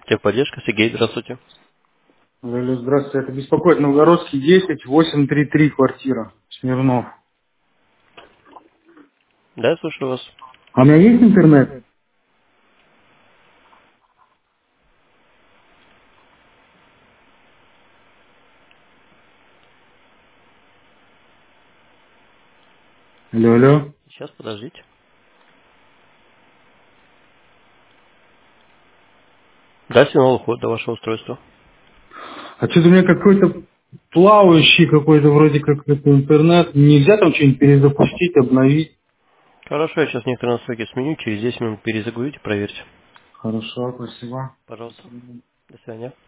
Техподдержка, Сергей, здравствуйте. Алло, здравствуйте, это беспокоит Новгородский 10, 833 квартира, Смирнов. Да, я слушаю вас. А у меня есть интернет? Алло, алло. Сейчас, подождите. Да, сигнал уходит до вашего устройства. А что-то у меня какой-то плавающий какой-то вроде как это интернет. Нельзя там что-нибудь перезапустить, обновить? Хорошо, я сейчас некоторые настройки сменю, через 10 минут перезагрузите, проверьте. Хорошо, спасибо. Пожалуйста. До свидания.